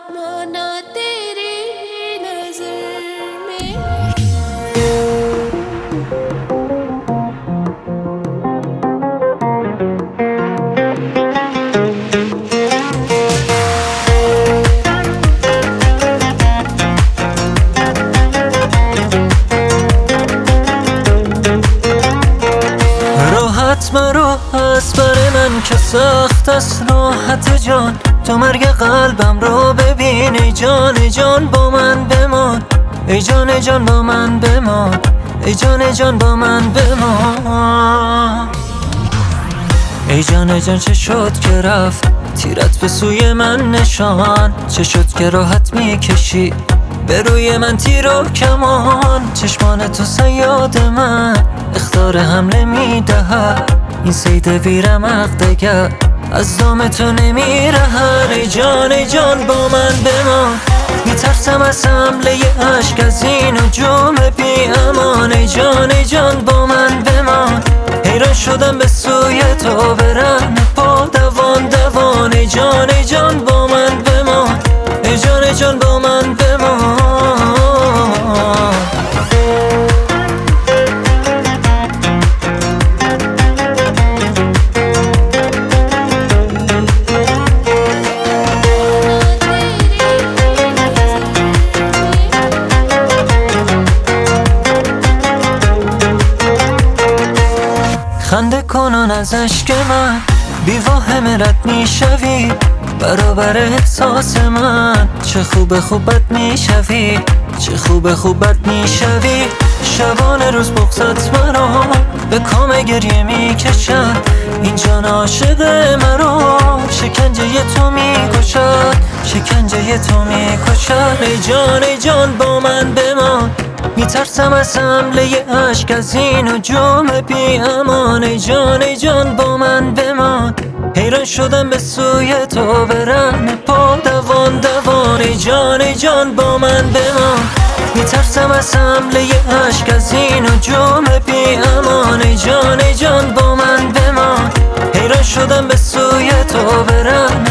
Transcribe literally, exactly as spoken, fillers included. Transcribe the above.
माना तेरी नजर में। راحت مرا از بر من که سخت است راحت جان، تو مرگ قلبم رو ببین ای جان ای جان با من بمان، ای جان ای جان با من بمان، ای جان ای جان با من بمان. ای جان ای جان چه شد که رفت تیرت به سوی من نشان، چه شد که راحت میکشی به روی من تیر و کمان، چشمان تو صیاد من اخطار حمله میدهد، این صید بیرمق دگر از دام تو نمیرهد. ای جان ای جان با من بمان، میترسم از حمله اشک از این نجوم بی امان. ای جان ای جان با من بمان، حیران شدم به سوی تو برم پا دوان دوان. ای جان ای جان با من بمان، ای جان ای جان با من بمان. خنده کنون از اشک من بی واهم رد میشوی، برابر احساس من چه خوب خوب بد میشوی، چه خوب خوب بد میشوی. شبانه روز بغضت مرا به کام گریه میکشد، این جان عاشق مرا شکنجه تو میکشد، شکنجه تو میکشد. ای جان ای جان با من بمان، میترسم از حمله اشک از این نجوم بی امان. ای جان ای جان با من بمان، حیران شدم به سوی تو برم پا دوان دوان. ای جان ای جان با من بمان، میترسم از حمله اشک از این نجوم بی امان. ای جان ای جان با من بمان، حیران شدم به سوی تو برم